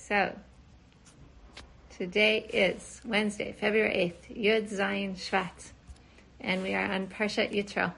So, today is Wednesday, February 8th, Yud Zayin Shvat, and we are on Parshat Yitro.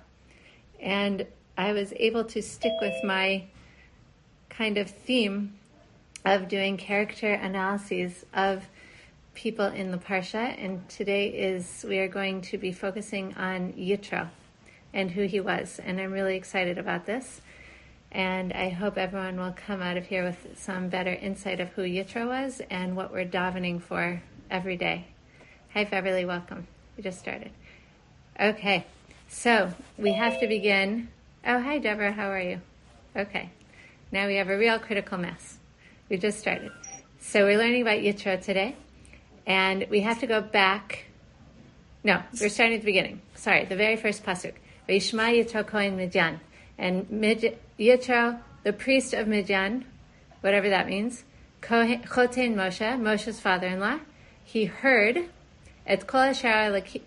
And I was able to stick with my kind of theme of doing character analyses of people in the Parsha, and today we are going to be focusing on Yitro and who he was, and I'm really excited about this. And I hope everyone will come out of here with some better insight of who Yitro was and what we're davening for every day. Hi, Beverly, welcome. We just started. Okay, so we have to begin. Oh, hi, Deborah, how are you? Okay, now we have a real critical mass. We just started. So we're learning about Yitro today, and we have to go back. No, we're starting at the beginning. Sorry, the very first pasuk. Vayishma Yitro Kohen Midyan. And Yitro, the priest of Midyan, whatever that means, Choten Moshe, Moshe's father-in-law, he heard et kol asher asa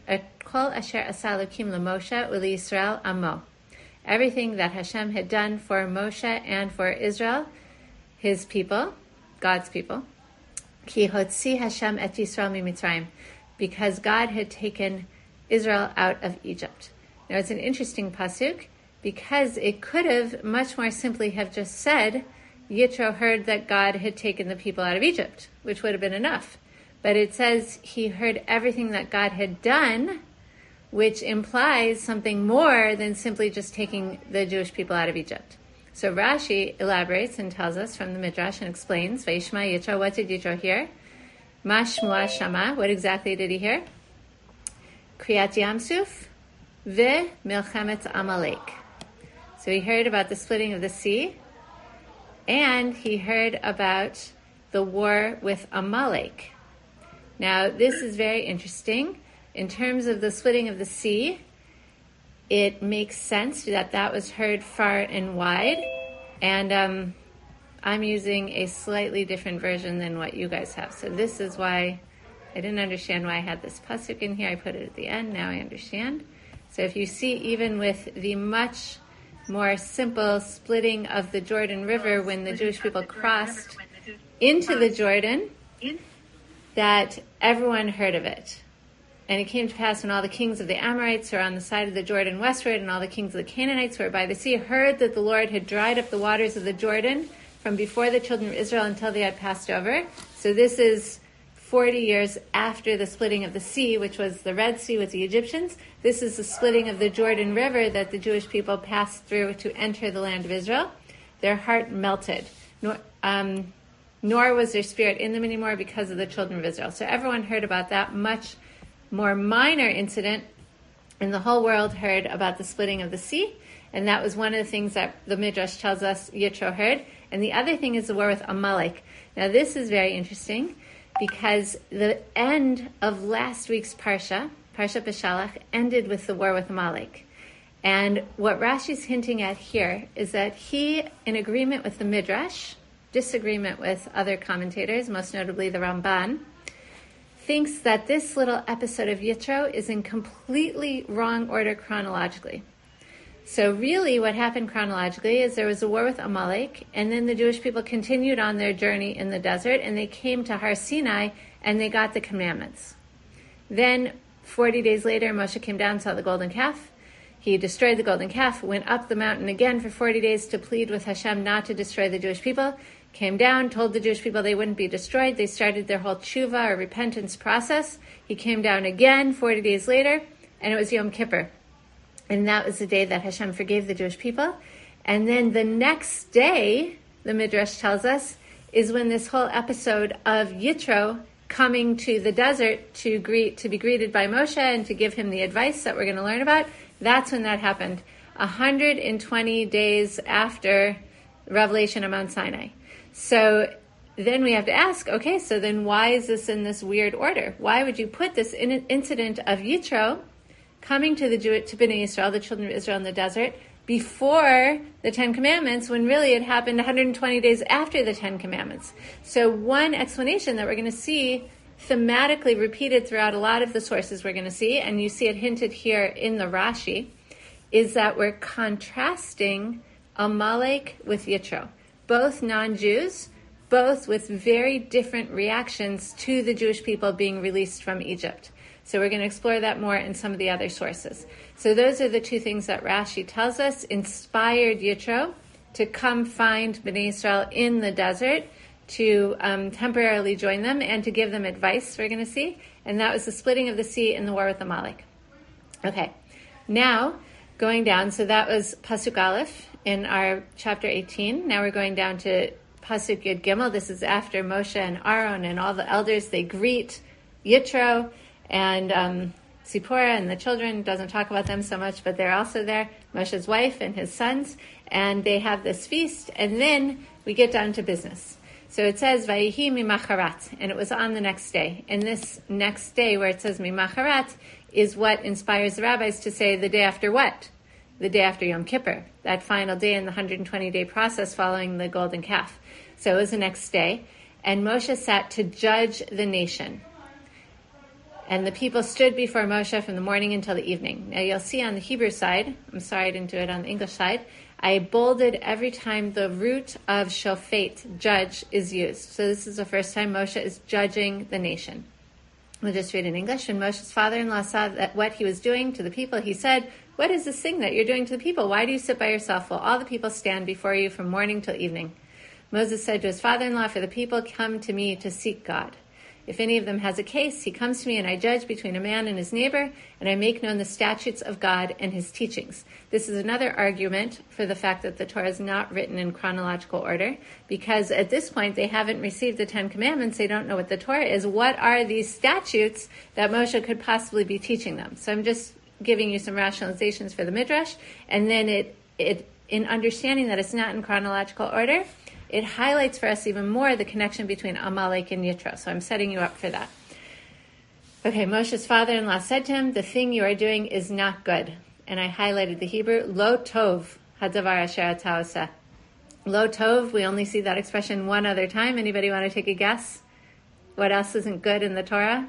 Elokim LaMoshe u'LiYisrael amo, everything that Hashem had done for Moshe and for Israel, his people, God's people, ki hotzi Hashem et Yisrael miMitzrayim, because God had taken Israel out of Egypt. Now it's an interesting pasuk, because it could have much more simply have just said, Yitro heard that God had taken the people out of Egypt, which would have been enough. But it says he heard everything that God had done, which implies something more than simply just taking the Jewish people out of Egypt. So Rashi elaborates and tells us from the Midrash and explains, Vayishma Yitro, what did Yitro hear? Ma Shmua Shama, what exactly did he hear? Kriyat Yamsuf, Ve Milchemet Amalek. So he heard about the splitting of the sea, and he heard about the war with Amalek. Now, this is very interesting. In terms of the splitting of the sea, it makes sense that was heard far and wide, and I'm using a slightly different version than what you guys have. So this is why I didn't understand why I had this pasuk in here. I put it at the end. Now I understand. So if you see, even with the much more simple splitting of the Jordan River when the Jewish people crossed into the Jordan, that everyone heard of it. And it came to pass when all the kings of the Amorites who are on the side of the Jordan westward and all the kings of the Canaanites who are by the sea heard that the Lord had dried up the waters of the Jordan from before the children of Israel until they had passed over. So this is 40 years after the splitting of the sea, which was the Red Sea with the Egyptians. This is the splitting of the Jordan River that the Jewish people passed through to enter the land of Israel. Their heart melted, nor was their spirit in them anymore because of the children of Israel. So everyone heard about that much more minor incident, and the whole world heard about the splitting of the sea, and that was one of the things that the Midrash tells us Yitro heard. And the other thing is the war with Amalek. Now this is very interesting, because the end of last week's Parsha Beshalach, ended with the war with Amalek. And what Rashi's hinting at here is that he, in agreement with the Midrash, disagreement with other commentators, most notably the Ramban, thinks that this little episode of Yitro is in completely wrong order chronologically. So really what happened chronologically is there was a war with Amalek, and then the Jewish people continued on their journey in the desert, and they came to Har Sinai, and they got the commandments. Then 40 days later, Moshe came down, saw the golden calf. He destroyed the golden calf, went up the mountain again for 40 days to plead with Hashem not to destroy the Jewish people, came down, told the Jewish people they wouldn't be destroyed. They started their whole tshuva, or repentance process. He came down again 40 days later, and it was Yom Kippur. And that was the day that Hashem forgave the Jewish people. And then the next day, the Midrash tells us, is when this whole episode of Yitro coming to the desert to be greeted by Moshe and to give him the advice that we're going to learn about, that's when that happened. 120 days after Revelation of Mount Sinai. So then we have to ask, okay, so then why is this in this weird order? Why would you put this incident of Yitro coming to Bnei Israel, the children of Israel in the desert, before the Ten Commandments, when really it happened 120 days after the Ten Commandments? So one explanation that we're going to see thematically repeated throughout a lot of the sources we're going to see, and you see it hinted here in the Rashi, is that we're contrasting Amalek with Yitro. Both non-Jews, both with very different reactions to the Jewish people being released from Egypt. So we're going to explore that more in some of the other sources. So those are the two things that Rashi tells us inspired Yitro to come find Bnei Israel in the desert, to temporarily join them and to give them advice, we're going to see. And that was the splitting of the sea and the war with Amalek. Okay, now going down, so that was Pasuk Aleph in our chapter 18. Now we're going down to Pasuk Yud Gimel. This is after Moshe and Aaron and all the elders. They greet Yitro and Zipporah and the children. Doesn't talk about them so much, but they're also there. Moshe's wife and his sons. And they have this feast. And then we get down to business. So it says, Vayihi mimacharat, and it was on the next day. And this next day where it says mimacharat is what inspires the rabbis to say the day after what? The day after Yom Kippur, that final day in the 120-day process following the golden calf. So it was the next day. And Moshe sat to judge the nation. And the people stood before Moshe from the morning until the evening. Now you'll see on the Hebrew side, I'm sorry I didn't do it on the English side, I bolded every time the root of shofet, judge, is used. So this is the first time Moshe is judging the nation. We'll just read in English. When Moshe's father-in-law saw that what he was doing to the people, he said, "What is this thing that you're doing to the people? Why do you sit by yourself while all the people stand before you from morning till evening?" Moses said to his father-in-law, "For the people come to me to seek God. If any of them has a case, he comes to me and I judge between a man and his neighbor, and I make known the statutes of God and his teachings." This is another argument for the fact that the Torah is not written in chronological order, because at this point they haven't received the Ten Commandments. They don't know what the Torah is. What are these statutes that Moshe could possibly be teaching them? So I'm just giving you some rationalizations for the Midrash, and then it in understanding that it's not in chronological order, it highlights for us even more the connection between Amalek and Yitro. So I'm setting you up for that. Okay, Moshe's father-in-law said to him, "The thing you are doing is not good." And I highlighted the Hebrew, Lo Tov Hadavar Asher Ata Oseh. Lo Tov, we only see that expression one other time. Anybody want to take a guess? What else isn't good in the Torah?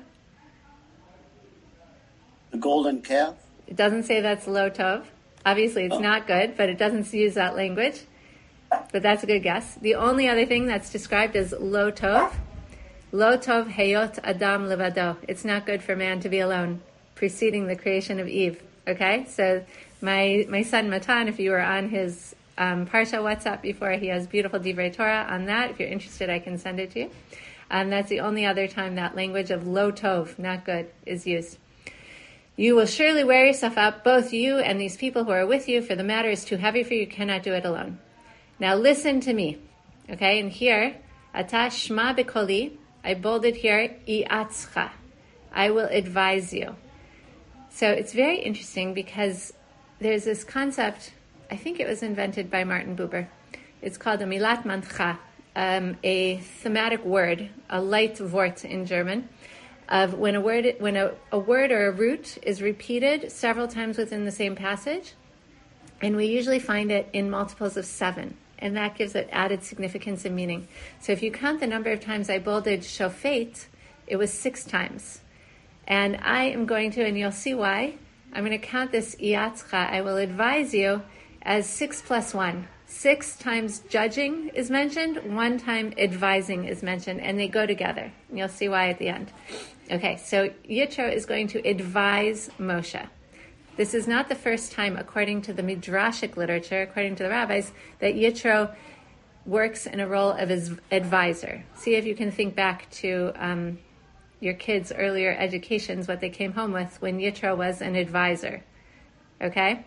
The golden calf? It doesn't say that's Lo Tov. Obviously it's not good, but it doesn't use that language. But that's a good guess. The only other thing that's described is Lo Tov. Lo Tov Heyot Adam Levado. It's not good for man to be alone, preceding the creation of Eve. Okay? So my son Matan, if you were on his Parsha WhatsApp before, he has beautiful Divrei Torah on that. If you're interested, I can send it to you. That's the only other time that language of Lo Tov, not good, is used. You will surely wear yourself out, both you and these people who are with you, for the matter is too heavy for you, cannot do it alone. Now listen to me, okay? And here, Ata Shma B'Koli, I bolded here, I'atzcha, I will advise you. So it's very interesting because there's this concept, I think it was invented by Martin Buber. It's called a Milat Mancha, a thematic word, a Leitwort in German, of when a word or a root is repeated several times within the same passage, and we usually find it in multiples of 7. And that gives it added significance and meaning. So if you count the number of times I bolded shofet, it was 6 times. And I am going to, and you'll see why, I'm going to count this I'atzcha, I will advise you, as 6 plus 1. 6 times judging is mentioned, 1 time advising is mentioned, and they go together. And you'll see why at the end. Okay, so Yitro is going to advise Moshe. This is not the first time, according to the Midrashic literature, according to the rabbis, that Yitro works in a role of his advisor. See if you can think back to your kids' earlier educations, what they came home with when Yitro was an advisor. Okay?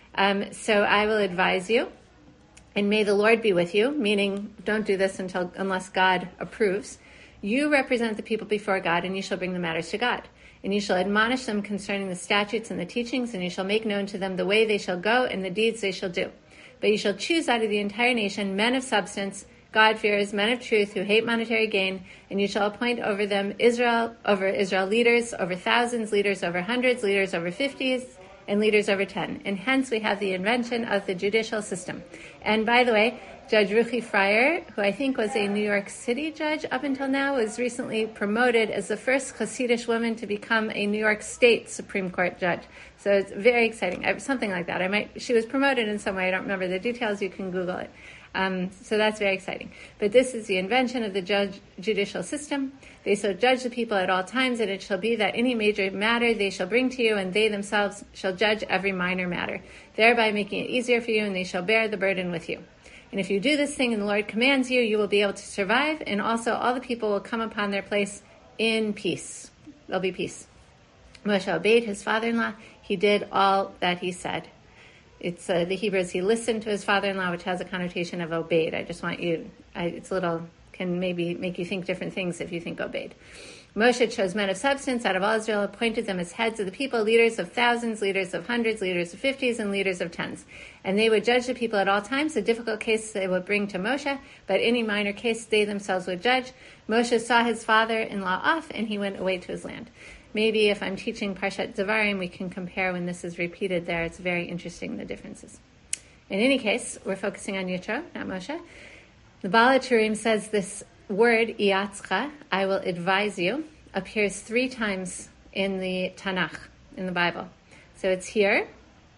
So I will advise you, and may the Lord be with you, meaning don't do this unless God approves. You represent the people before God, and you shall bring the matters to God. And you shall admonish them concerning the statutes and the teachings, and you shall make known to them the way they shall go and the deeds they shall do. But you shall choose out of the entire nation men of substance, God-fearers, men of truth, who hate monetary gain, and you shall appoint over them Israel leaders, over thousands, leaders over hundreds, leaders over 50s, and leaders over 10. And hence we have the invention of the judicial system. And by the way, Judge Ruchi Fryer, who I think was a New York City judge up until now, was recently promoted as the first Hasidic woman to become a New York State Supreme Court judge. So it's very exciting. Something like that. She was promoted in some way. I don't remember the details. You can Google it. So that's very exciting. But this is the invention of the judicial system. They shall judge the people at all times, and it shall be that any major matter they shall bring to you, and they themselves shall judge every minor matter, thereby making it easier for you, and they shall bear the burden with you. And if you do this thing and the Lord commands you, you will be able to survive, and also all the people will come upon their place in peace. There'll be peace. Moshe obeyed his father-in-law. He did all that he said. It's the Hebrew is he listened to his father-in-law, which has a connotation of obeyed. I just want you, it's a little, can maybe make you think different things if you think obeyed. Moshe chose men of substance out of all Israel, appointed them as heads of the people, leaders of thousands, leaders of hundreds, leaders of 50s, and leaders of 10s. And they would judge the people at all times. A difficult case they would bring to Moshe, but any minor case they themselves would judge. Moshe saw his father-in-law off, and he went away to his land. Maybe if I'm teaching Parshat Devarim, we can compare when this is repeated there. It's very interesting, the differences. In any case, we're focusing on Yitro, not Moshe. The Baal HaTurim says this word, Iatzcha, I will advise you, appears 3 times in the Tanakh, in the Bible. So it's here.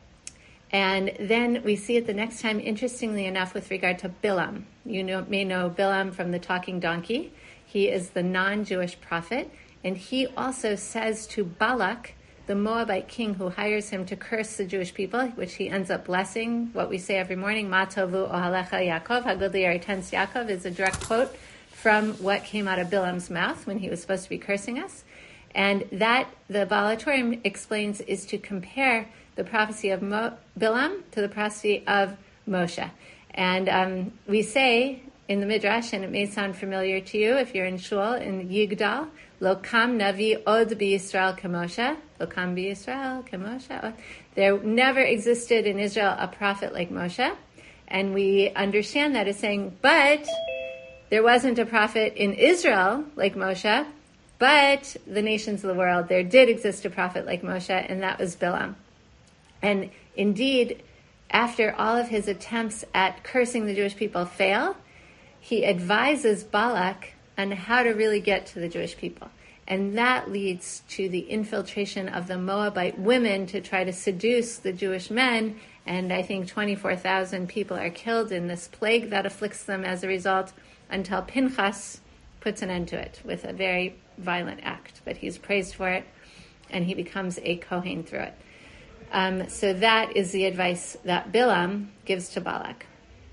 And then we see it the next time, interestingly enough, with regard to Bilam. You may know Bilam from the talking donkey. He is the non-Jewish prophet. And he also says to Balak, the Moabite king who hires him to curse the Jewish people, which he ends up blessing, what we say every morning, Ma tovu ohalecha Yaakov, hagod li'aretens Yaakov, is a direct quote from what came out of Bilam's mouth when he was supposed to be cursing us. And that, the Baal HaTurim explains, is to compare the prophecy of Bilam to the prophecy of Moshe. And we say in the Midrash, and it may sound familiar to you if you're in Shul, in Yigdal, Lokam Navi Od B'Yisrael Kemoshe. Lokam B'Yisrael Kemoshe. There never existed in Israel a prophet like Moshe. And we understand that as saying, but there wasn't a prophet in Israel like Moshe, but the nations of the world, there did exist a prophet like Moshe, and that was Bilam. And indeed, after all of his attempts at cursing the Jewish people fail, he advises Balak on how to really get to the Jewish people. And that leads to the infiltration of the Moabite women to try to seduce the Jewish men. And I think 24,000 people are killed in this plague that afflicts them as a result, until Pinchas puts an end to it with a very violent act. But he's praised for it, and he becomes a Kohen through it. So that is the advice that Bilam gives to Balak.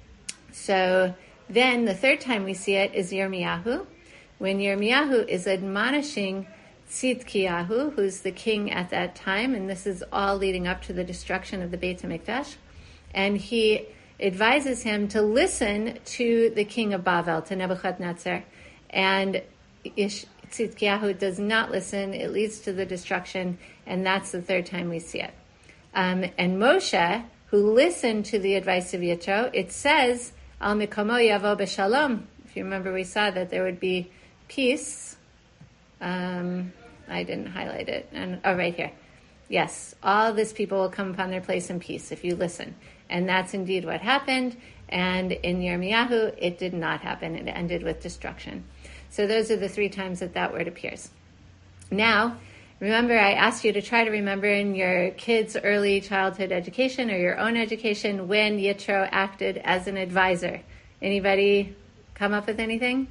So then the third time we see it is Yirmiyahu, when Yirmiyahu is admonishing Tzidkiyahu, who's the king at that time, and this is all leading up to the destruction of the Beit HaMikdash, and he advises him to listen to the king of Bavel, to Nebuchadnezzar, and Tzidkiyahu does not listen. It leads to the destruction, and that's the third time we see it. And Moshe, who listened to the advice of Yitro, it says, Al mikomo yavo b'shalom. If you remember, we saw that there would be peace. I didn't highlight it. Right here. Yes, all this people will come upon their place in peace if you listen. And that's indeed what happened. And in Yirmiyahu, it did not happen. It ended with destruction. So those are the 3 times that word appears. Now, remember, I asked you to try to remember in your kids' early childhood education or your own education when Yitro acted as an advisor. Anybody come up with anything?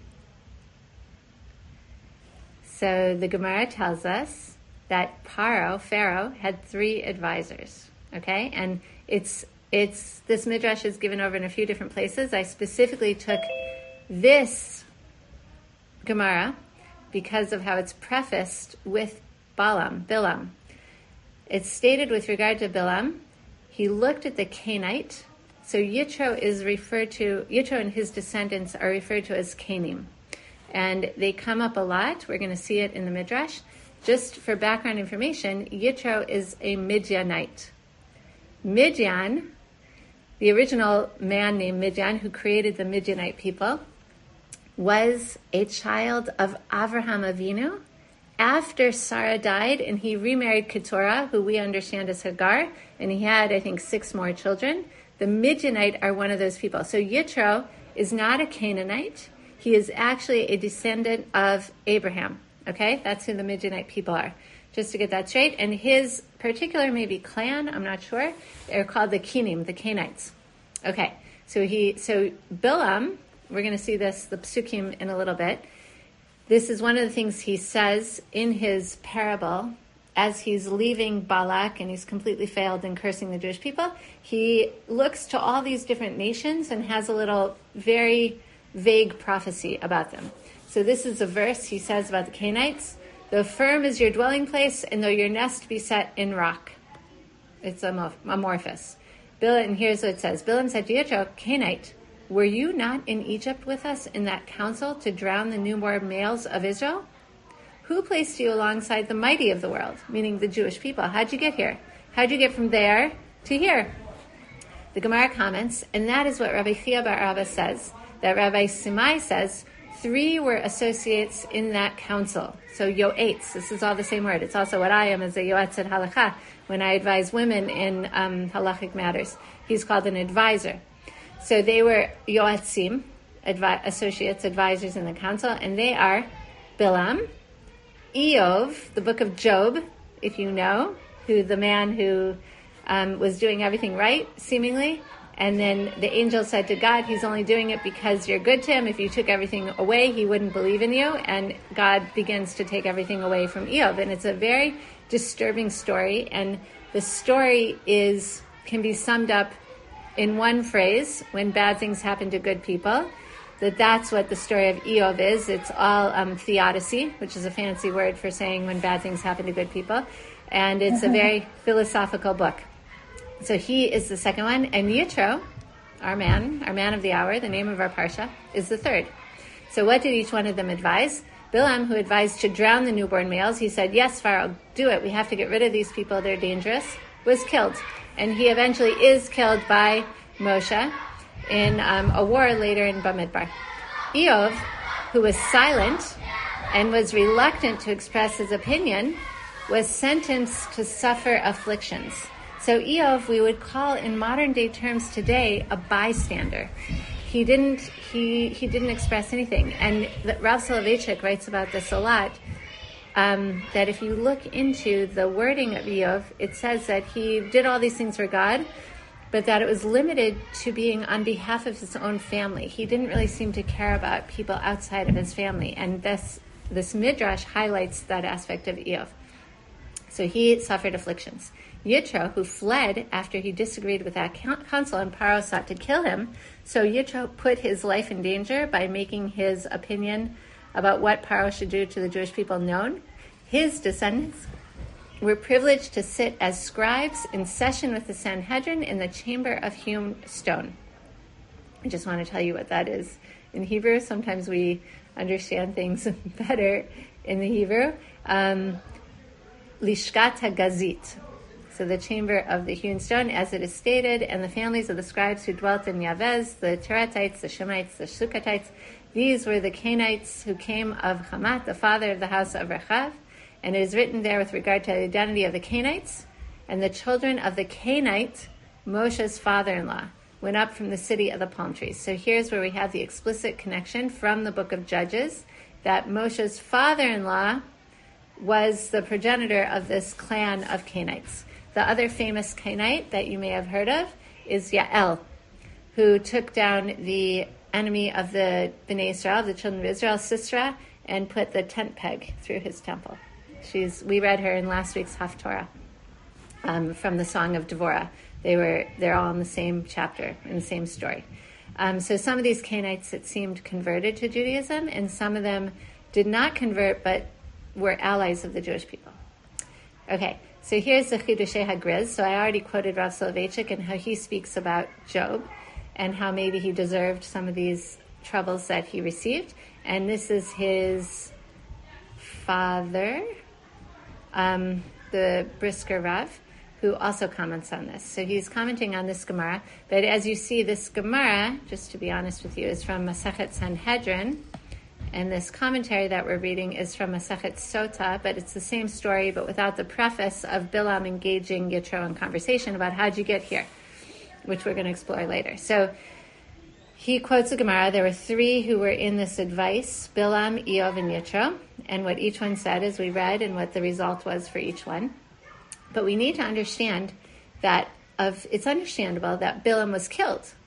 So the Gemara tells us that Pharaoh had 3 advisors. Okay, and it's this midrash is given over in a few different places. I specifically took this Gemara because of how it's prefaced with Bilam. It's stated with regard to Bilam, he looked at the Canaanite. So Yitro and his descendants are referred to as Canim. And they come up a lot. We're going to see it in the Midrash. Just for background information, Yitro is a Midianite. Midian, the original man named Midian who created the Midianite people, was a child of Avraham Avinu after Sarah died, and he remarried Keturah, who we understand as Hagar, and he had, I think, 6 more children. The Midianite are one of those people. So Yitro is not a Canaanite. He is actually a descendant of Abraham. Okay? That's who the Midianite people are. Just to get that straight. And his particular maybe clan, I'm not sure, they're called the Kenim, the Canaanites. Okay. So Bilam, we're going to see this, the psukim, in a little bit. This is one of the things he says in his parable as he's leaving Balak and he's completely failed in cursing the Jewish people. He looks to all these different nations and has a little very vague prophecy about them. So this is a verse he says about the Canaanites. Though firm is your dwelling place, and though your nest be set in rock. It's amorphous. And here's what it says. Bilam said to Yitro, Canaanite, were you not in Egypt with us in that council to drown the newborn males of Israel? Who placed you alongside the mighty of the world, meaning the Jewish people? How'd you get here? How'd you get from there to here? The Gemara comments, and that is what Rabbi Chia bar Abba says, that Rabbi Simai says, 3 were associates in that council. So yoetz, this is all the same word. It's also what I am as a yoetz at halakha, when I advise women in halachic matters. He's called an advisor. So they were yoetzim, associates, advisors in the council, and they are Bilam, Eov, the book of Job, if you know, who the man who was doing everything right, seemingly. And then the angel said to God, he's only doing it because you're good to him. If you took everything away, he wouldn't believe in you. And God begins to take everything away from Eov. And it's a very disturbing story. And the story can be summed up in one phrase: when bad things happen to good people. That's what the story of Eov is. It's all theodicy, which is a fancy word for saying when bad things happen to good people. And it's a very philosophical book. So he is the second one, and Yitro, our man of the hour, the name of our parsha, is the third. So what did each one of them advise? Bilam, who advised to drown the newborn males, he said, yes, Pharaoh, do it. We have to get rid of these people. They're dangerous. Was killed. And he eventually is killed by Moshe in a war later in Bamidbar. Eov, who was silent and was reluctant to express his opinion, was sentenced to suffer afflictions. So Eov, we would call in modern day terms today a bystander. He didn't express anything. And Rav Soloveitchik writes about this a lot, that if you look into the wording of Eov, it says that he did all these things for God, but that it was limited to being on behalf of his own family. He didn't really seem to care about people outside of his family. And this midrash highlights that aspect of Eov. So he suffered afflictions. Yitro, who fled after he disagreed with that council and Paro sought to kill him, so Yitro put his life in danger by making his opinion about what Paro should do to the Jewish people known. His descendants were privileged to sit as scribes in session with the Sanhedrin in the chamber of hewn stone. I just want to tell you what that is. In Hebrew, sometimes we understand things better in the Hebrew. Lishkat HaGazit. So the chamber of the hewn stone, as it is stated, and the families of the scribes who dwelt in Yavez, the Teratites, the Shemites, the Sukkatites, these were the Canaanites who came of Hamat, the father of the house of Rechav. And it is written there with regard to the identity of the Canaanites, and the children of the Canaanite, Moshe's father-in-law, went up from the city of the palm trees. So here's where we have the explicit connection from the book of Judges, that Moshe's father-in-law was the progenitor of this clan of Canaanites. The other famous Canaanite that you may have heard of is Yael, who took down the enemy of the Bnei Israel, the children of Israel, Sisera, and put the tent peg through his temple. We read her in last week's Haftorah from the Song of Devorah. They're all in the same chapter, in the same story. So some of these Canaanites, it seemed, converted to Judaism, and some of them did not convert, but were allies of the Jewish people. Okay, so here's the Chidushei HaGriz. So I already quoted Rav Soloveitchik and how he speaks about Job and how maybe he deserved some of these troubles that he received. And this is his father, the Brisker Rav, who also comments on this. So he's commenting on this Gemara. But as you see, this Gemara, just to be honest with you, is from Masechet Sanhedrin. And this commentary that we're reading is from Masechet Sota, but it's the same story, but without the preface of Bilam engaging Yitro in conversation about how'd you get here, which we're going to explore later. So he quotes the Gemara. There were 3 who were in this advice, Bilam, Eov, and Yitro, and what each one said as we read and what the result was for each one. But we need to understand that it's understandable that Bilam was killed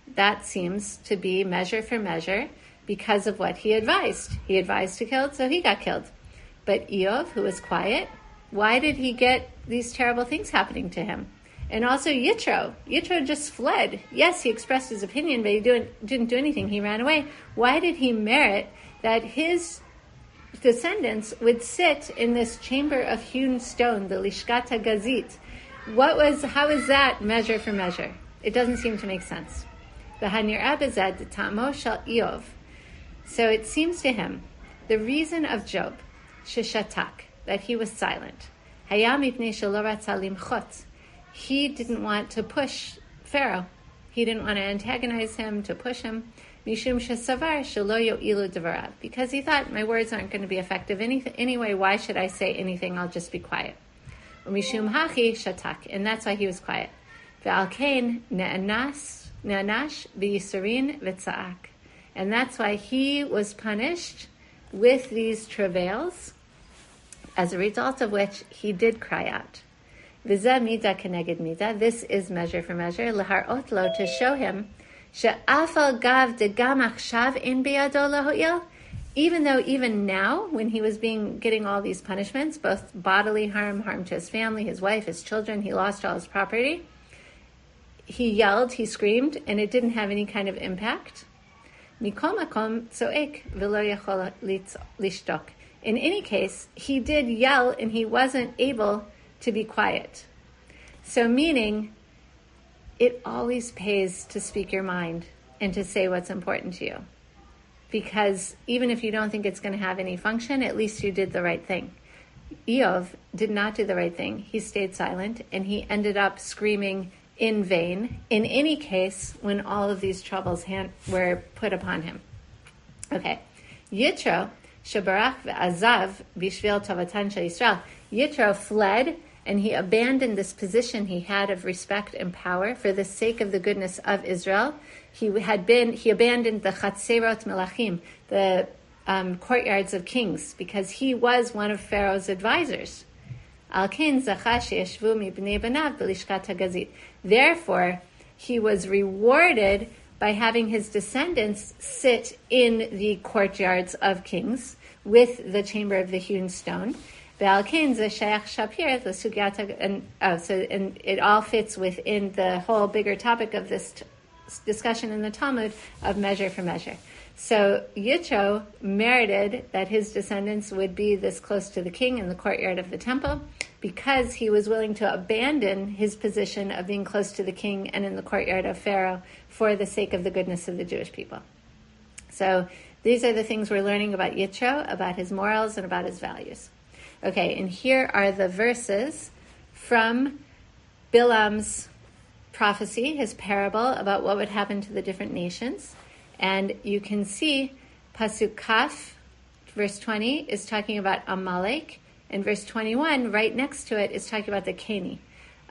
that seems to be measure for measure because of what he advised. He advised to kill, so he got killed. But Eov, who was quiet, why did he get these terrible things happening to him? And also Yitro. Yitro just fled. Yes, he expressed his opinion, but he didn't do anything. He ran away. Why did he merit that his descendants would sit in this chamber of hewn stone, the Lishkata Gazit? How is that measure for measure? It doesn't seem to make sense. The Hanir Abizad, the Ta'amo Shal Eov. So it seems to him, the reason of Job, Sheshatak, that he was silent, Hayam Ipnei Shelo Ratza Limchot. He didn't want to push Pharaoh. He didn't want to antagonize him, to push him. Mishum shesavar shelo yo'ilu devarav. Because he thought, my words aren't going to be effective anyway, why should I say anything? I'll just be quiet. Mishum hachi shatak. And that's why he was quiet. Ve'al kain ne'anash v'yisurin v'tza'ak. And that's why he was punished with these travails, as a result of which he did cry out. V'zeh midah keneged midah. This is measure for measure. Leharot lo, to show him, she'afal gav degam achshav in biyado laho'il. Even though even now, when he was getting all these punishments, both bodily harm to his family, his wife, his children, he lost all his property, he yelled, he screamed, and it didn't have any kind of impact. Mikol makom tzoek v'lo yachol lishtok. In any case, he did yell and he wasn't able to be quiet. So meaning, it always pays to speak your mind and to say what's important to you. Because even if you don't think it's going to have any function, at least you did the right thing. Eov did not do the right thing. He stayed silent and he ended up screaming in vain, in any case, when all of these troubles were put upon him. Okay. Yitro, shebarach ve'azav bishvil tovatan shel Yisrael. Yitro fled and he abandoned this position he had of respect and power for the sake of the goodness of Israel. He abandoned the Chatzerot Melachim, the courtyards of kings, because he was one of Pharaoh's advisors. Therefore, he was rewarded by having his descendants sit in the courtyards of kings with the chamber of the hewn stone. And it all fits within the whole bigger topic of this discussion in the Talmud of measure for measure. So Yitro merited that his descendants would be this close to the king in the courtyard of the temple because he was willing to abandon his position of being close to the king and in the courtyard of Pharaoh for the sake of the goodness of the Jewish people. So these are the things we're learning about Yitro, about his morals and about his values. Okay, and here are the verses from Bilam's prophecy, his parable about what would happen to the different nations. And you can see Pasuk Kaf, verse 20, is talking about Amalek, and verse 21, right next to it, is talking about the Keni,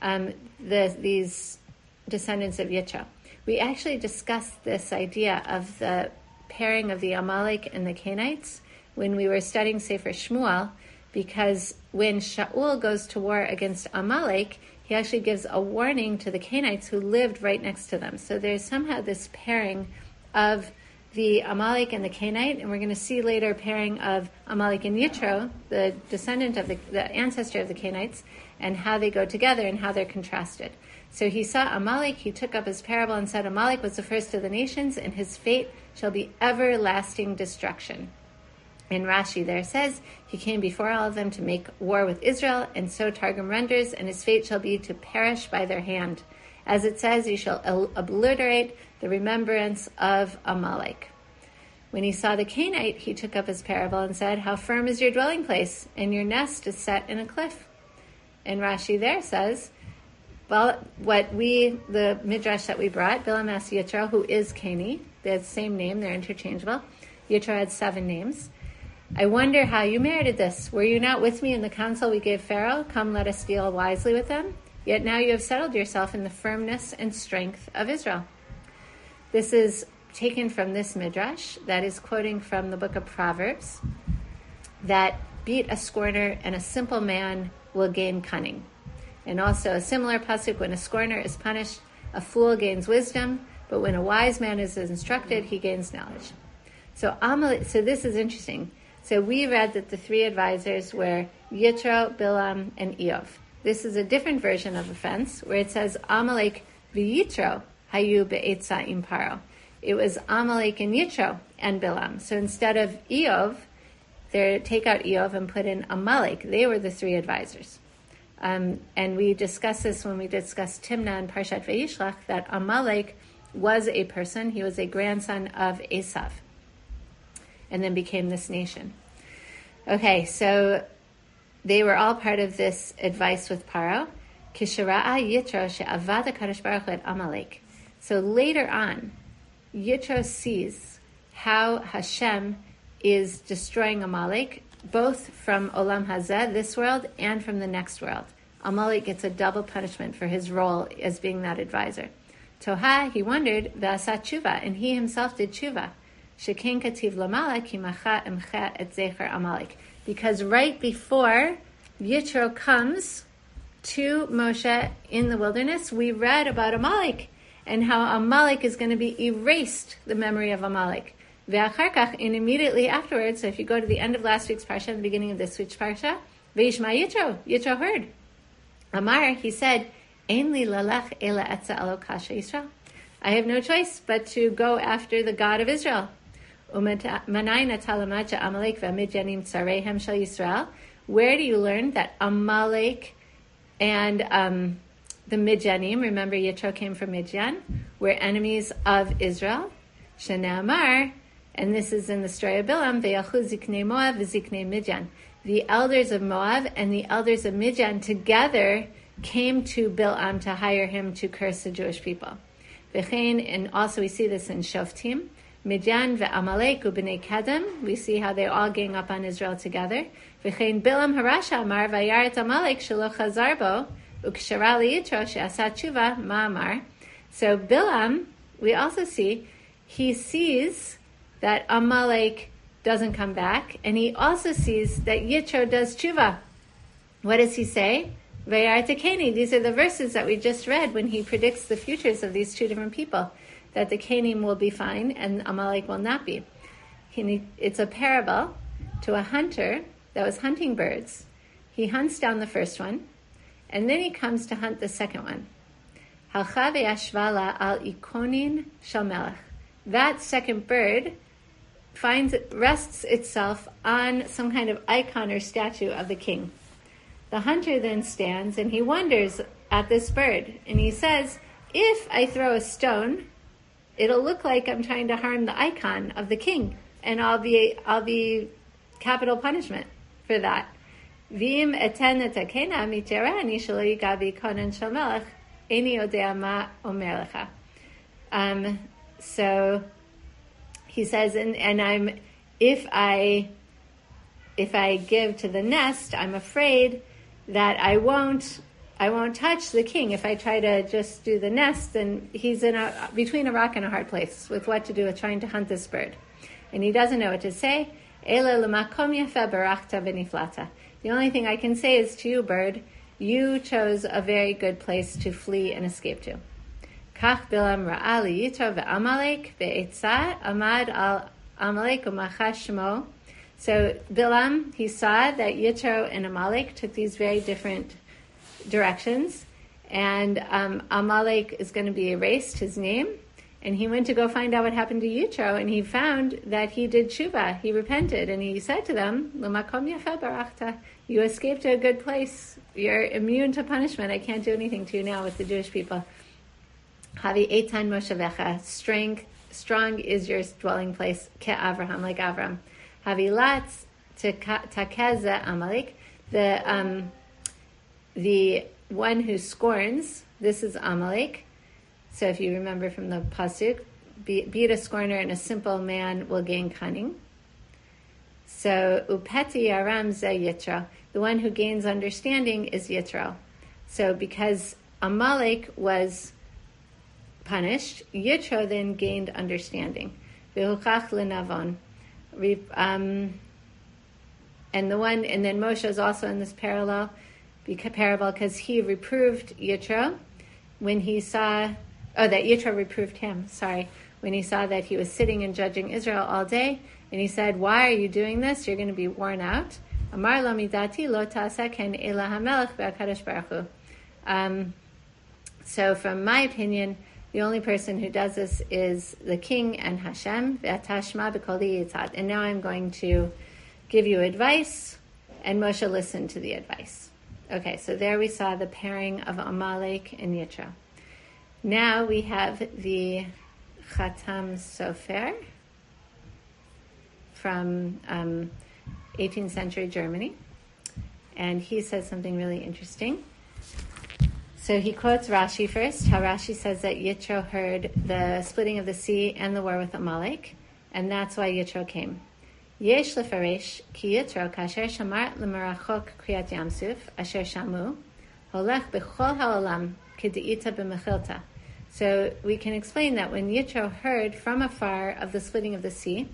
these descendants of Yitro. We actually discussed this idea of the pairing of the Amalek and the Kenites when we were studying Sefer Shmuel, because when Shaul goes to war against Amalek, he actually gives a warning to the Kenites who lived right next to them. So there's somehow this pairing of the Amalek and the Kenite, and we're going to see later pairing of Amalek and Yitro, the descendant of the ancestor of the Kenites, and how they go together and how they're contrasted. So he saw Amalek, he took up his parable and said, Amalek was the first of the nations, and his fate shall be everlasting destruction. And Rashi there says, he came before all of them to make war with Israel, and so Targum renders, and his fate shall be to perish by their hand. As it says, you shall obliterate the remembrance of Amalek. When he saw the Kenite, he took up his parable and said, how firm is your dwelling place, and your nest is set in a cliff. And Rashi there says, well, the midrash that we brought, Bilam asked Yitro, who is Keni, they have the same name, they're interchangeable. Yitro had 7 names. I wonder how you merited this. Were you not with me in the counsel we gave Pharaoh? Come, let us deal wisely with them. Yet now you have settled yourself in the firmness and strength of Israel. This is taken from this midrash that is quoting from the book of Proverbs, that beat a scorner and a simple man will gain cunning. And also a similar pasuk, when a scorner is punished, a fool gains wisdom, but when a wise man is instructed, he gains knowledge. So this is interesting. So we read that the three advisors were Yitro, Bilam, and Eov. This is a different version of offense, where it says Amalek v'Yitro hayu be'etza im paro. It was Amalek and Yitro and Bilam. So instead of Eov, they take out Eov and put in Amalek. They were the three advisors. And we discussed this when we discussed Timnah and Parshat Vayishlach, that Amalek was a person. He was a grandson of Esav, and then became this nation. Okay, so they were all part of this advice with Paro. Kishara'a Yitro she'avad HaKadosh Baruch Hu et Amalek. So later on, Yitro sees how Hashem is destroying Amalek, both from Olam Hazeh, this world, and from the next world. Amalek gets a double punishment for his role as being that advisor. Toha, he wondered, v'asat tshuva, and he himself did tshuva. Shekin kativ l'malek ki macha emcha et zecher Amalek. Because right before Yitro comes to Moshe in the wilderness, we read about Amalek and how Amalek is going to be erased, the memory of Amalek. Ve'achar kach, and immediately afterwards, so if you go to the end of last week's parsha and the beginning of this week's parsha, ve'yishma Yitro, Yitro heard. Amar, he said, Ein li lalech ela etza alo kasha Yisrael. I have no choice but to go after the God of Israel. Manai natalamacha Amalek ve'midyanim tzarehem shel Yisrael. Where do you learn that Amalek and the Midyanim, remember Yitro came from Midyan, were enemies of Israel? Shene'amar, and this is in the story of Bilam, ve'yachu ziknei Moab v'ziknei Midyan. The elders of Moab and the elders of Midyan together came to Bilam to hire him to curse the Jewish people. V'chein, and also we see this in Shoftim, Midyan ve'Amalek u'bnei Kedem, we see how they all gang up on Israel together. V'chein Bilam harasha amar v'yaret Amalek shelo chazar bo u'kshara li'yitro she'asat tshuva ma'amar. So Bilam, we also see, he sees that Amalek doesn't come back, and he also sees that Yitro does tshuva. What does he say? V'yartekeni. These are the verses that we just read when he predicts the futures of these two different people, that the Kenim will be fine and Amalek will not be. It's a parable to a hunter that was hunting birds. He hunts down the first one, and then he comes to hunt the second one. Halcha ve'yashvala al ikonin shel melech. That second bird rests itself on some kind of icon or statue of the king. The hunter then stands and he wonders at this bird, and he says, if I throw a stone, it'll look like I'm trying to harm the icon of the king, and I'll be capital punishment for that. V'im eten etakena miterani shelo yigabi konen shel melech eni odea ma omer lecha. So he says, and if I give to the nest, I'm afraid that I won't touch the king. If I try to just do the nest, then he's between a rock and a hard place with what to do with trying to hunt this bird. And he doesn't know what to say. The only thing I can say is to you, bird, you chose a very good place to flee and escape to. Kach Bilam ra'a liyitro ve'Amalek ve'etza amad al Amalek u'machash shmo. So Bilam, he saw that Yitro and Amalek took these very different directions, and Amalek is going to be erased, his name, and he went to go find out what happened to Yitro, and he found that he did tshuva, he repented, and he said to them, L'makom yafa barachta, you escaped to a good place, you're immune to punishment, I can't do anything to you now with the Jewish people. Havi eitan moshavecha, strong is your dwelling place, ke Avraham, like Avram. Havi latz takeza Amalek, the one who scorns, this is Amalek. So if you remember from the pasuk, beat a scorner and a simple man will gain cunning. So upeti aram ze Yitro, the one who gains understanding is Yitro. So because Amalek was punished, Yitro then gained understanding. V'huchach lenavon. And then Moshe is also in this parable because he reproved Yitro when he saw that Yitro reproved him, when he saw that he was sitting and judging Israel all day, and he said, why are you doing this? You're going to be worn out. Amar lo midati lo ta'asa ken ela hamelech ve'akadosh baruch hu. So from my opinion, the only person who does this is the king and Hashem. Ve'atashma b'kol yitzad. And now I'm going to give you advice, and Moshe listened to the advice. Okay, so there we saw the pairing of Amalek and Yitro. Now we have the Chatam Sofer from 18th century Germany. And he says something really interesting. So he quotes Rashi first, how Rashi says that Yitro heard the splitting of the sea and the war with Amalek, and that's why Yitro came. Yesh lefaresh ki Yitro kasher shamar lemerachok kriyat yamsuf asher shamu holech b'chol ha'olam k'de'ita b'mechilta. So we can explain that when Yitro heard from afar of the splitting of the sea,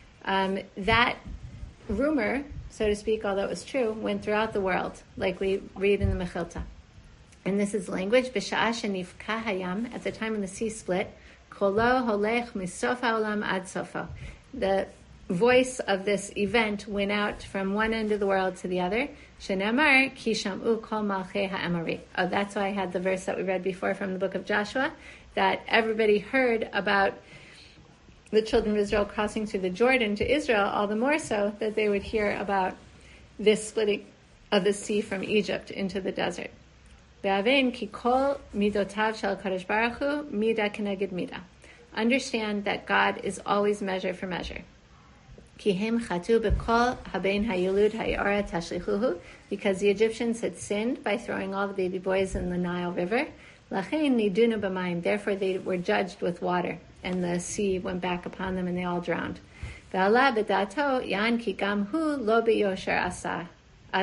that rumor, so to speak, although it was true, went throughout the world, like we read in the Mechilta. And this is language, B'sha'ah shenifka hayam, at the time when the sea split, kolo holech misof ha'olam ad sofo. The voice of this event went out from one end of the world to the other. Shenemar ki sham'u kol malchei ha'amori. Oh, that's why I had the verse that we read before from the book of Joshua, that everybody heard about the children of Israel crossing through the Jordan to Israel, all the more so that they would hear about this splitting of the sea from Egypt into the desert. Ve'avein ki kol midotav shel kadosh baruch hu mida keneged mida. Understand that God is always measure for measure. Kihem chatu b'kol haben hayilud hayora tashlichuhu, because the Egyptians had sinned by throwing all the baby boys in the Nile River. Lachein nidunu b'mayim, therefore they were judged with water, and the sea went back upon them and they all drowned. Ve'ala b'dato yan ki gam hu lo b'yosher asa.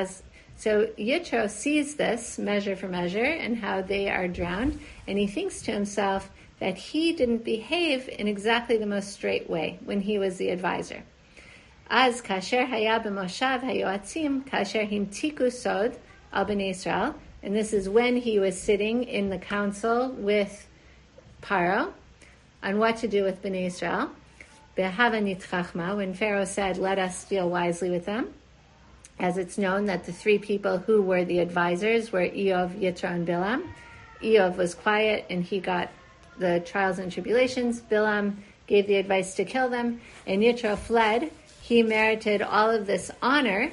So Yitro sees this measure for measure and how they are drowned, and he thinks to himself that he didn't behave in exactly the most straight way when he was the advisor. Az kasher haya b'moshav hayoatzim kasher himtiku sod al b'nei Israel, and this is when he was sitting in the council with Paro on what to do with b'nei Israel. Behava nitchachma, when Pharaoh said, "Let us deal wisely with them." As it's known that the three people who were the advisors were Eov, Yitro, and Bilam. Eov was quiet and he got the trials and tribulations. Bilam gave the advice to kill them, and Yitro fled. He merited all of this honor,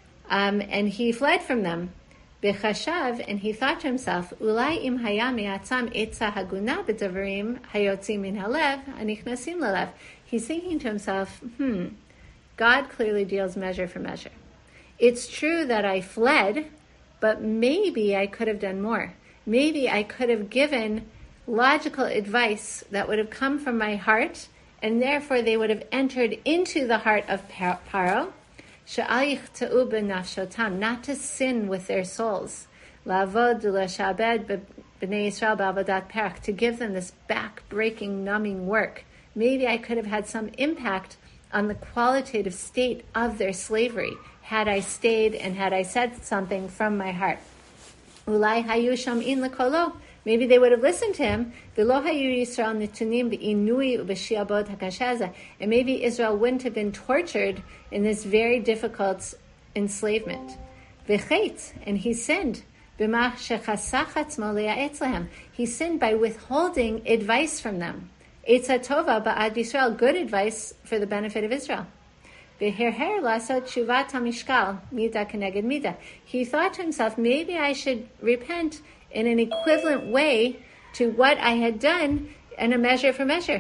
and he fled from them. Bechashav, and he thought to himself, Ulai im hayam yatzam etza haguna b'davarim hayotzim min halev anichnasim lalev. He's thinking to himself, God clearly deals measure for measure. It's true that I fled, but maybe I could have done more. Maybe I could have given logical advice that would have come from my heart, and therefore they would have entered into the heart of Paro, not to sin with their souls, to give them this back-breaking, numbing work. Maybe I could have had some impact on the qualitative state of their slavery had I stayed and had I said something from my heart. Ulai hayu sham'in lekolo. Maybe they would have listened to him. V'lo hayu Yisrael nitunim b'inui u'b'shiabot hakashaza. And maybe Israel wouldn't have been tortured in this very difficult enslavement. V'chet, and he sinned. B'mach shechasach atzmo le'ya'etz lehem. He sinned by withholding advice from them. Eitzah tova ba'ad Yisrael, good advice for the benefit of Israel. He thought to himself, maybe I should repent in an equivalent way to what I had done in a measure for measure.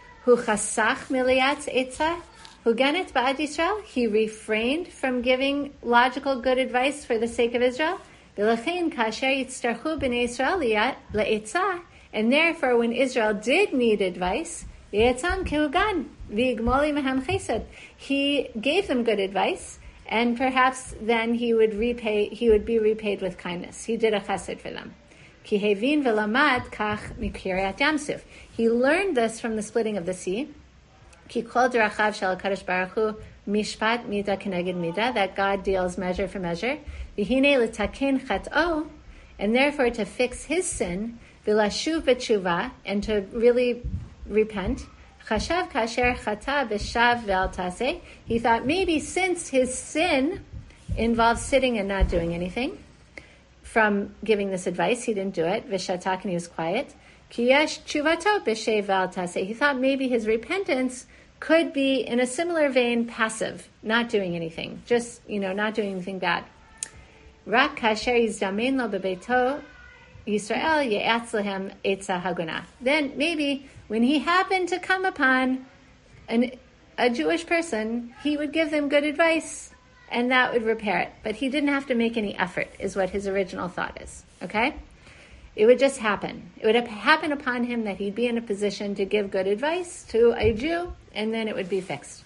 He refrained from giving logical good advice for the sake of Israel. And therefore, when Israel did need advice, he gave them good advice, and perhaps then he would be repaid with kindness. He did a chesed for them. He learned this from the splitting of the sea. That God deals measure for measure. And therefore to fix his sin, v'lashuv b'tshuva, and to really repent. Chashav kasher chata b'shav ve'al taseh. He thought maybe since his sin involves sitting and not doing anything, from giving this advice, he didn't do it. V'shatak, and he was quiet. Ki yesh tshuvato b'shev ve'al taseh. He thought maybe his repentance could be, in a similar vein, passive, not doing anything, just, not doing anything bad. Rak kasher yizdamen lo bebeito Yisrael ye'atz lehem etza haguna. Then maybe when he happened to come upon a Jewish person, he would give them good advice, and that would repair it. But he didn't have to make any effort, is what his original thought is. Okay? It would just happen. It would happen upon him that he'd be in a position to give good advice to a Jew, and then it would be fixed.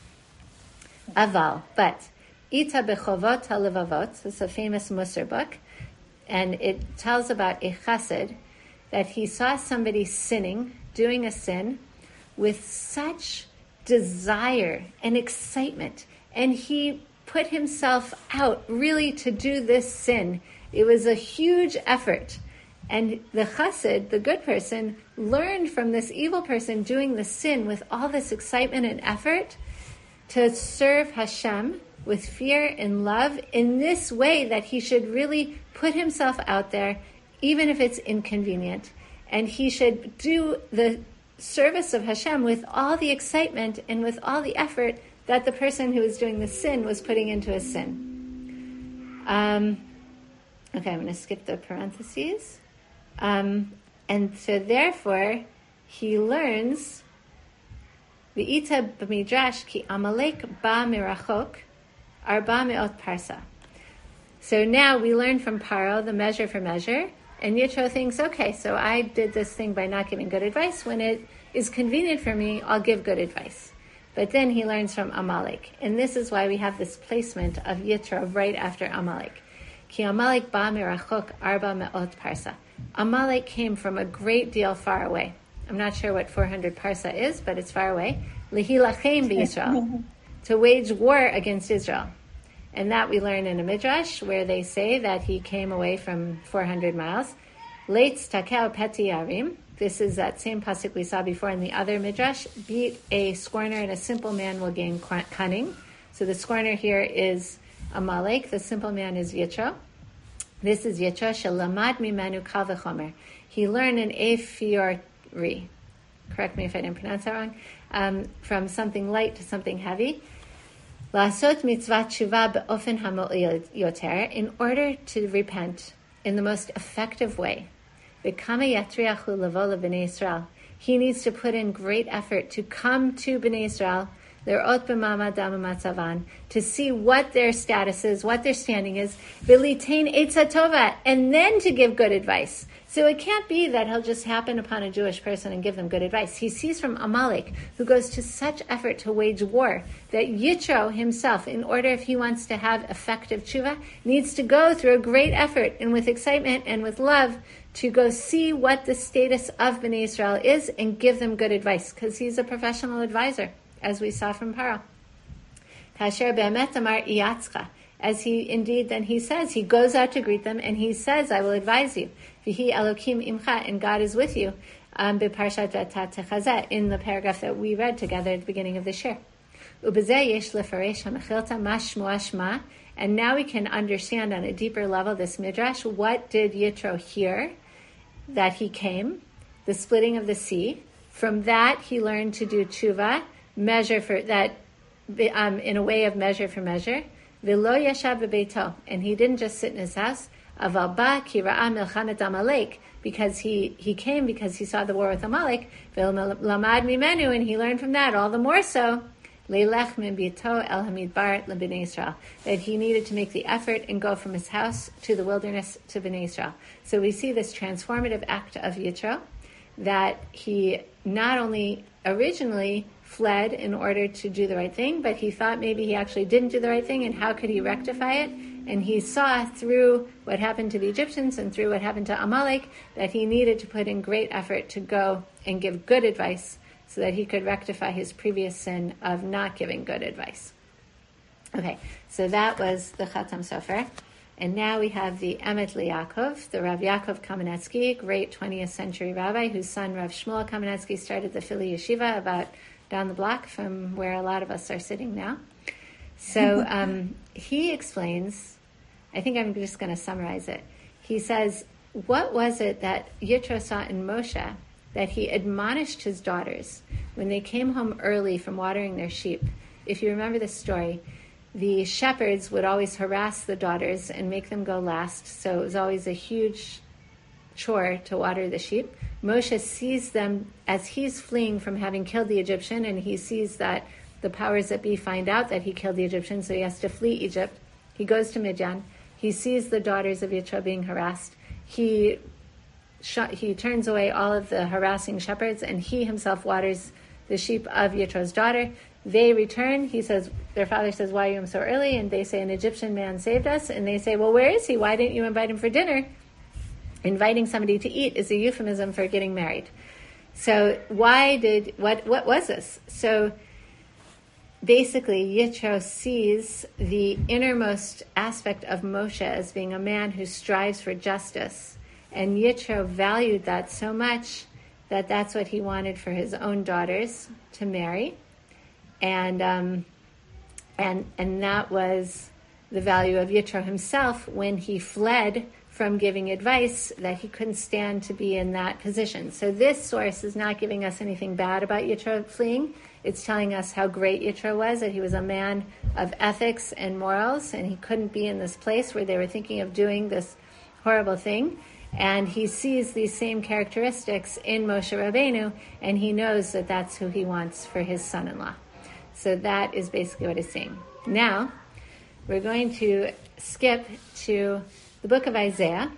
Aval, but Ita Bechovot HaLevavot, this is a famous Musar book, and it tells about a chassid that he saw somebody sinning, doing a sin, with such desire and excitement, and he put himself out really to do this sin. It was a huge effort. And the chassid, the good person, learned from this evil person doing the sin with all this excitement and effort to serve Hashem with fear and love in this way, that he should really put himself out there, even if it's inconvenient. And he should do the service of Hashem with all the excitement and with all the effort that the person who was doing the sin was putting into his sin. Okay, I'm going to skip the parentheses. And so therefore, he learns, V'ita b'midrash ki Amalek ba mirachok arba me'ot parsa. So now we learn from Paro the measure for measure, and Yitro thinks, okay, so I did this thing by not giving good advice. When it is convenient for me, I'll give good advice. But then he learns from Amalek, and this is why we have this placement of Yitro right after Amalek. Ki Amalek ba mirachok arba me'ot parsa. Amalek came from a great deal far away. I'm not sure what 400 parsa is, but it's far away. Lehilachem b'Yisrael, to wage war against Israel. And that we learn in a midrash where they say that he came away from 400 miles. Leitz takel peti yarim. This is that same pasuk we saw before in the other midrash. Beat a scorner and a simple man will gain cunning. So the scorner here is Amalek. The simple man is Yitro. This is Yitro shelamad mimenu kal v'chomer. He learned an efiori. Correct me if I didn't pronounce that wrong. From something light to something heavy. La'asot mitzvah tshuva be'ofen ha'mo'il yoter, in order to repent in the most effective way. V'kama yatriachu lavo leBnei Yisrael. He needs to put in great effort to come to Bnei Yisrael, l'rot b'ma'amadam u'matzavan, to see what their status is, what their standing is, v'litain etza tova, and then to give good advice. So it can't be that he'll just happen upon a Jewish person and give them good advice. He sees from Amalek, who goes to such effort to wage war, that Yitro himself, in order if he wants to have effective tshuva, needs to go through a great effort and with excitement and with love to go see what the status of Bnei Israel is and give them good advice, because he's a professional advisor, as we saw from Paro. Kasher be'emet amar iyatzcha. As he indeed, then he says, he goes out to greet them and he says, I will advise you. V'hi Elokim imcha, and God is with you. B'parshat V'atat techazeh, in the paragraph that we read together at the beginning of the shir. Ubezeh yesh lefaresh hamechilta mashmu shma. And now we can understand on a deeper level this midrash. What did Yitro hear? That he came, the splitting of the sea. From that he learned to do tshuva, measure for that, in a way of measure for measure. V'lo yashav b'beito, and he didn't just sit in his house. Aval ba ki ra'a milchamet Amalek, because he came because he saw the war with Amalek. V'lamad mimenu, and he learned from that all the more so. Leilech min bito el hamidbar leBnei Yisrael, that he needed to make the effort and go from his house to the wilderness to Bnei Yisrael. So we see this transformative act of Yitro, that he not only originally fled in order to do the right thing, but he thought maybe he actually didn't do the right thing, and how could he rectify it? And he saw through what happened to the Egyptians and through what happened to Amalek that he needed to put in great effort to go and give good advice so that he could rectify his previous sin of not giving good advice. Okay, so that was the Chatam Sofer. And now we have the Emet Yaakov, the Rav Yaakov Kamenetsky, great 20th century rabbi, whose son Rav Shmuel Kamenetsky started the Philly Yeshiva about down the block from where a lot of us are sitting now. So he explains, I think I'm just going to summarize it. He says, what was it that Yitro saw in Moshe that he admonished his daughters when they came home early from watering their sheep? If you remember the story, the shepherds would always harass the daughters and make them go last, so it was always a huge chore to water the sheep. Moshe sees them as he's fleeing from having killed the Egyptian, and he sees that the powers that be find out that he killed the Egyptian, so he has to flee Egypt. He goes to Midian. He sees the daughters of Yitro being harassed. He turns away all of the harassing shepherds, and he himself waters the sheep of Yitro's daughter. They return. Their father says, why are you home so early? And they say, an Egyptian man saved us. And they say, well, where is he? Why didn't you invite him for dinner? Inviting somebody to eat is a euphemism for getting married. So what was this? So basically, Yitro sees the innermost aspect of Moshe as being a man who strives for justice. And Yitro valued that so much that that's what he wanted for his own daughters to marry. And that was the value of Yitro himself when he fled from giving advice, that he couldn't stand to be in that position. So this source is not giving us anything bad about Yitro fleeing. It's telling us how great Yitro was, that he was a man of ethics and morals, and he couldn't be in this place where they were thinking of doing this horrible thing. And he sees these same characteristics in Moshe Rabbeinu, and he knows that that's who he wants for his son-in-law. So that is basically what he's saying. Now, we're going to skip to the book of Isaiah.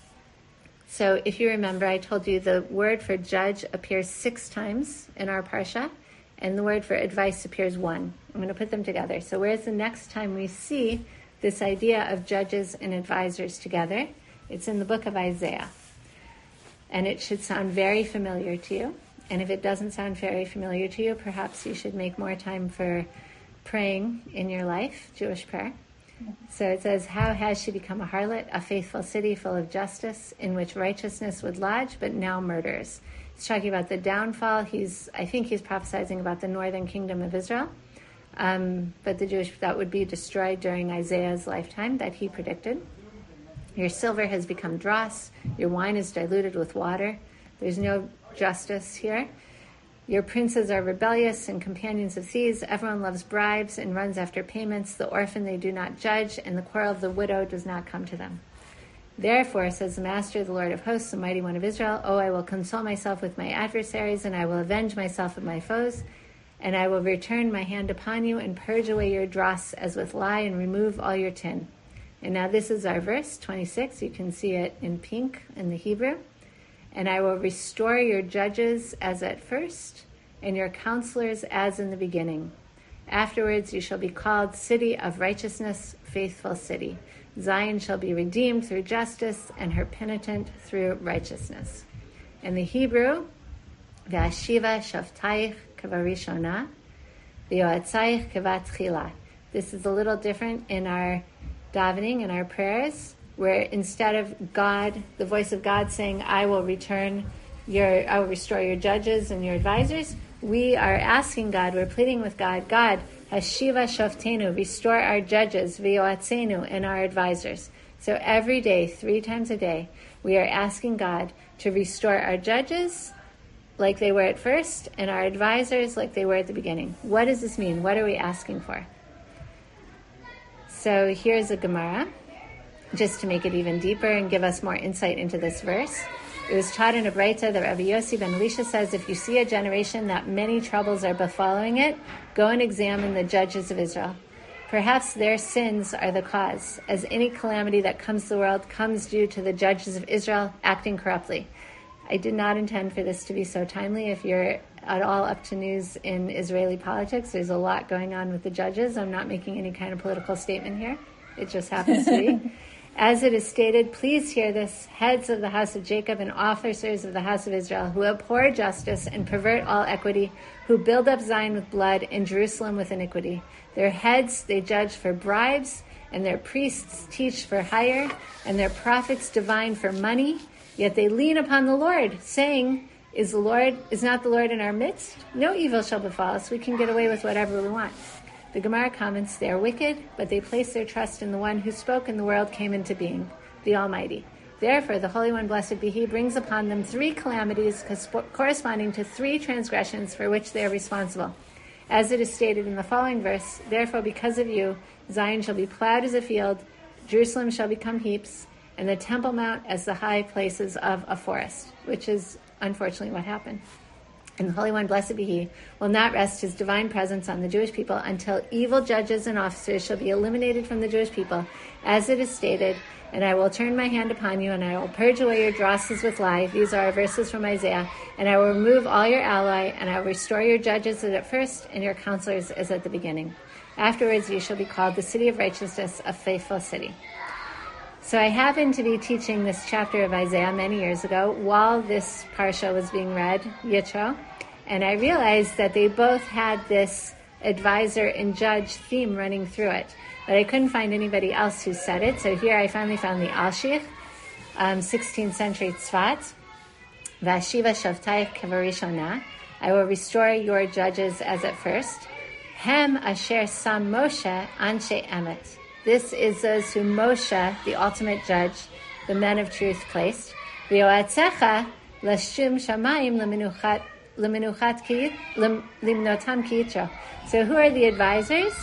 So if you remember, I told you the word for judge appears 6 times in our parsha, and the word for advice appears 1. I'm going to put them together. So where's the next time we see this idea of judges and advisors together? It's in the book of Isaiah. And it should sound very familiar to you. And if it doesn't sound very familiar to you, perhaps you should make more time for praying in your life, Jewish prayer. So it says, how has she become a harlot, a faithful city full of justice, in which righteousness would lodge, but now murders. He's talking about the downfall. I think he's prophesizing about the northern kingdom of Israel. But that would be destroyed during Isaiah's lifetime that he predicted. Your silver has become dross. Your wine is diluted with water. There's no justice here. Your princes are rebellious and companions of thieves. Everyone loves bribes and runs after payments. The orphan they do not judge, and the quarrel of the widow does not come to them. Therefore, says the Master, the Lord of hosts, the Mighty One of Israel, I will console myself with my adversaries, and I will avenge myself of my foes, and I will return my hand upon you and purge away your dross as with lye and remove all your tin. And now this is our verse, 26. You can see it in pink in the Hebrew. And I will restore your judges as at first, and your counselors as in the beginning. Afterwards you shall be called City of Righteousness, Faithful City. Zion shall be redeemed through justice, and her penitent through righteousness. In the Hebrew, V'ashiva shavtaich kavarishona, v'yoatzaich kavatchila. This is a little different in our davening and our prayers, where instead of God, the voice of God saying, I will restore your judges and your advisors, we are asking God, we're pleading with God, Hashiva shoftenu, restore our judges, v'yoatzenu, and our advisors. So every day, 3 times a day, we are asking God to restore our judges like they were at first, and our advisors like they were at the beginning. What does this mean? What are we asking for? So here's a Gemara, just to make it even deeper and give us more insight into this verse. It was taught in a Braita that Rabbi Yossi ben Elisha says, if you see a generation that many troubles are befalling it, go and examine the judges of Israel. Perhaps their sins are the cause, as any calamity that comes to the world comes due to the judges of Israel acting corruptly. I did not intend for this to be so timely. If you're at all up to news in Israeli politics, there's a lot going on with the judges. I'm not making any kind of political statement here. It just happens to be. As it is stated, please hear this, heads of the house of Jacob and officers of the house of Israel, who abhor justice and pervert all equity, who build up Zion with blood and Jerusalem with iniquity. Their heads they judge for bribes, and their priests teach for hire, and their prophets divine for money. Yet they lean upon the Lord, saying, is not the Lord in our midst? No evil shall befall us. We can get away with whatever we want. The Gemara comments, they are wicked, but they place their trust in the one who spoke and the world came into being, the Almighty. Therefore, the Holy One, blessed be He, brings upon them 3 calamities corresponding to 3 transgressions for which they are responsible. As it is stated in the following verse, therefore, because of you, Zion shall be plowed as a field, Jerusalem shall become heaps, and the Temple Mount as the high places of a forest, which is unfortunately what happened. And the Holy One, blessed be He, will not rest His divine presence on the Jewish people until evil judges and officers shall be eliminated from the Jewish people, as it is stated, and I will turn my hand upon you, and I will purge away your drosses with lie. These are verses from Isaiah. And I will remove all your ally, and I will restore your judges as at first, and your counselors as at the beginning. Afterwards you shall be called the city of righteousness, a faithful city. So I happened to be teaching this chapter of Isaiah many years ago while this parsha was being read, Yitro, and I realized that they both had this advisor and judge theme running through it. But I couldn't find anybody else who said it, so here I finally found the Alshich, 16th century Tzfat, Vashiva Shavtaich Kevarishona, I will restore your judges as at first. Hem Asher Sam Moshe Anshe Emet. This is those who Moshe, the ultimate judge, the men of truth, placed. V'yoatzecha l'shum shamayim l'minuchat limnotam ki'itro. So who are the advisors?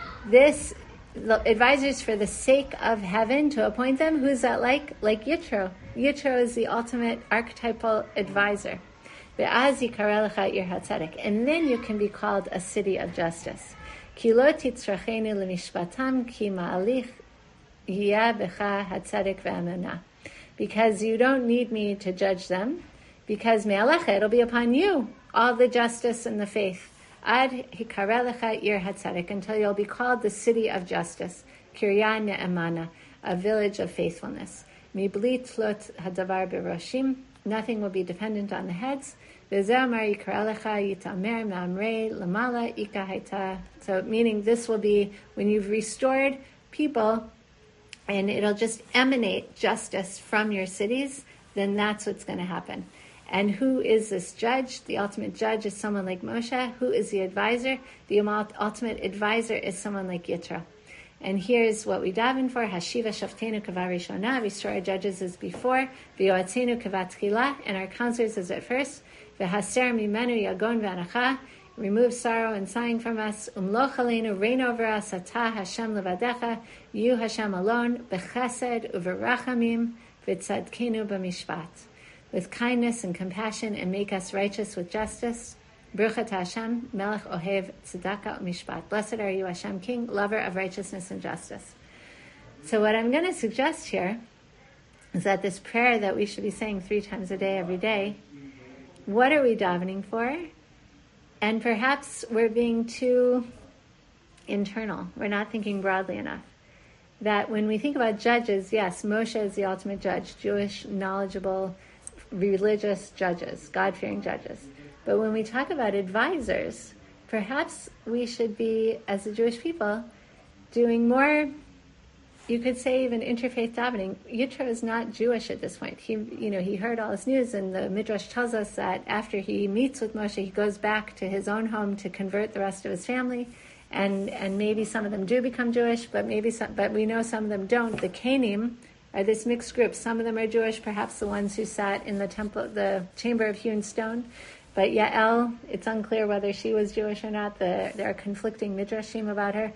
The advisors for the sake of heaven, to appoint them. Who's that like? Like Yitro. Yitro is the ultimate archetypal advisor. Ve'az yikareh lecha ir hatzedek. And then you can be called a city of justice. Ki lo titzrachenu lemishpatam ki ma'alich yeh becha hatzedek ve'emunah. Because you don't need me to judge them, because me'alecha, it'll be upon you, all the justice and the faith. Ad hikareh lecha ir hatzedek, until you'll be called the city of justice, kiryah ne'emana, a village of faithfulness. Mibli tlot hadavar beroshim, nothing will be dependent on the heads. So meaning this will be when you've restored people and it'll just emanate justice from your cities, then that's what's going to happen. And who is this judge? The ultimate judge is someone like Moshe. Who is the advisor? The ultimate advisor is someone like Yitro. And here's what we daven for: Hashiva Shaftenu Kava Rishona, restore our judges as before, V'yoatzenu Kava Tchila, and our counselors as at first, V'haser mimenu yagon v'anacha, remove sorrow and sighing from us, Umloch aleinu, reign over us, Atah Hashem levadecha, you Hashem alone, B'chesed u'v'rachamim, V'tzadkenu b'mishpat, with kindness and compassion, and make us righteous with justice. Baruch Hashem, Melech Ohev Tzedakah Mishpat. Blessed are you, Hashem, King, lover of righteousness and justice. So what I'm going to suggest here is that this prayer that we should be saying 3 times a day, every day, what are we davening for? And perhaps we're being too internal. We're not thinking broadly enough. That when we think about judges, yes, Moshe is the ultimate judge, Jewish, knowledgeable, religious judges, God-fearing judges. But when we talk about advisors, perhaps we should be, as the Jewish people, doing more, you could say even interfaith davening. Yitro is not Jewish at this point. He heard all this news, and the Midrash tells us that after he meets with Moshe, he goes back to his own home to convert the rest of his family, and maybe some of them do become Jewish, but we know some of them don't. The Kenim are this mixed group. Some of them are Jewish, perhaps the ones who sat in the temple, the chamber of hewn stone. But Yael, it's unclear whether she was Jewish or not. There are conflicting midrashim about her.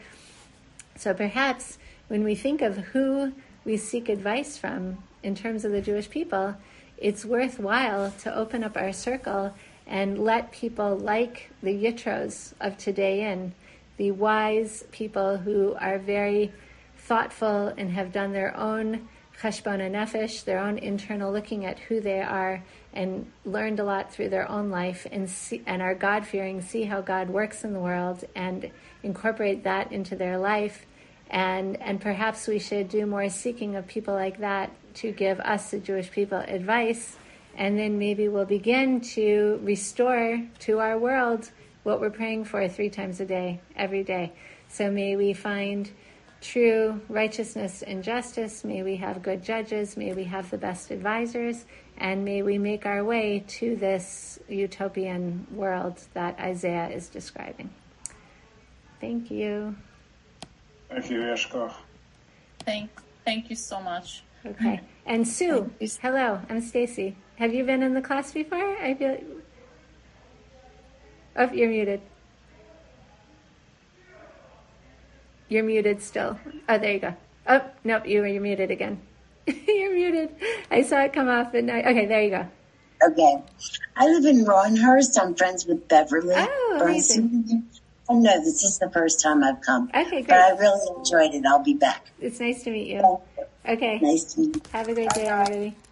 So perhaps when we think of who we seek advice from in terms of the Jewish people, it's worthwhile to open up our circle and let people like the Yitros of today in, the wise people who are very thoughtful and have done their own cheshbon nefesh, their own internal looking at who they are, and learned a lot through their own life, and are God-fearing, see how God works in the world, and incorporate that into their life. And perhaps we should do more seeking of people like that to give us, the Jewish people, advice, and then maybe we'll begin to restore to our world what we're praying for 3 times a day, every day. So may we find true righteousness and justice. May we have good judges. May we have the best advisors. And may we make our way to this utopian world that Isaiah is describing. Thank you. Thank you, Yeshkoch. Thank you so much. Okay. And Sue, hello, I'm Stacy. Have you been in the class before? I feel. Oh, you're muted. You're muted still. Oh, there you go. Oh, nope, you're muted again. You're muted. I saw it come off and okay, there you go. Okay. I live in Roanhurst. I'm friends with Beverly. Oh, amazing. Oh, no, this is the first time I've come. Okay, great. But I really enjoyed it. I'll be back. It's nice to meet you. Okay. Nice to meet you. Have a great day, everybody.